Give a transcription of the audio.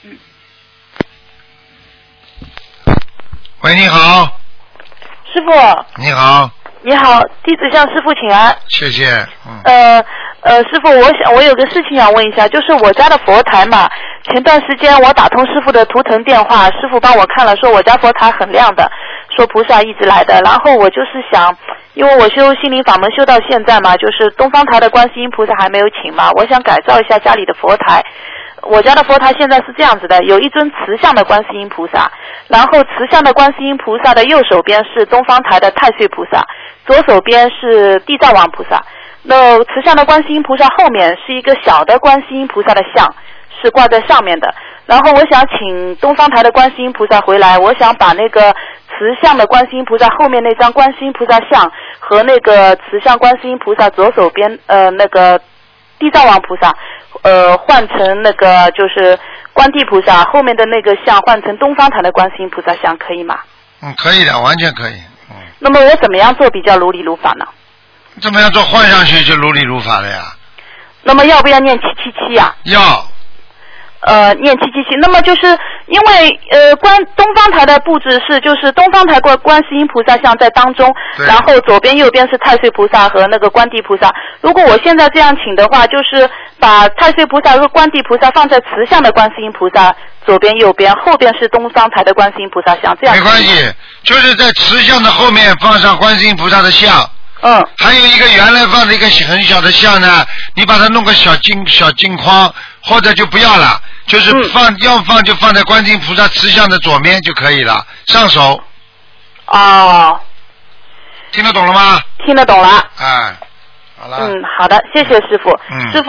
喂，你好。 师傅。 你好。 你好，弟子向师傅请安。 谢谢。 师傅，我有个事情想问一下，就是我家的佛台嘛，前段时间我打通师傅的图腾电话，师傅帮我看了，说我家佛台很亮的，说菩萨一直来的。然后我就是想，因为我修心灵法门修到现在嘛，就是东方台的观世音菩萨还没有请嘛，我想改造一下家里的佛台。我家的佛台现在是这样子的，有一尊慈像的观世音菩萨，然后慈像的观世音菩萨的右手边是东方台的太岁菩萨，左手边是地藏王菩萨。那慈像的观世音菩萨后面是一个小的观世音菩萨的像，是挂在上面的。然后我想请东方台的观世音菩萨回来，我想把那个慈像的观世音菩萨后面那张观世音菩萨像和那个慈像观世音菩萨左手边那个地藏王菩萨换成那个就是观地菩萨后面的那个像换成东方台的观世音菩萨像，可以吗？ 可以的，完全可以。 那么我怎么样做比较如理如法呢？ 怎么样做换上去就如理如法了呀？ 那么要不要念777呀？ 要。 念777。那么就是因为东方台的布置是就是东方台观世音菩萨像在当中，然后左边右边是太岁菩萨和那个观地菩萨。如果我现在这样请的话，就是把太岁菩萨和观地菩萨放在慈像的观世音菩萨左边右边，后边是东方台的观世音菩萨像，这样没关系，就是在慈像的后面放上观世音菩萨的像。还有一个原来放的一个很小的像呢，你把它弄个小镜框，或者就不要了，就是要放就放在观世音菩萨慈像的左面就可以了，上手。听得懂了吗？ 听得懂了。 哎，好了。 好的，谢谢师傅。师傅。